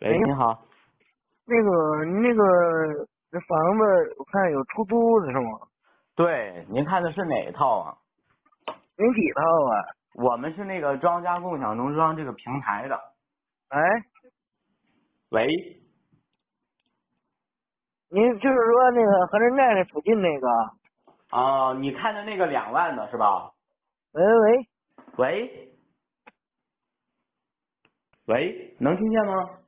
喂，你好。 这房子我看有出租的是吗？ 对，您看的是哪一套啊？ 您几套啊？ 我们是那个庄家共享农庄这个平台的。 哎， 喂， 您就是说那个和人寨那附近那个？ 哦，你看的那个2万的是吧？ 喂， 喂，喂，能听见吗？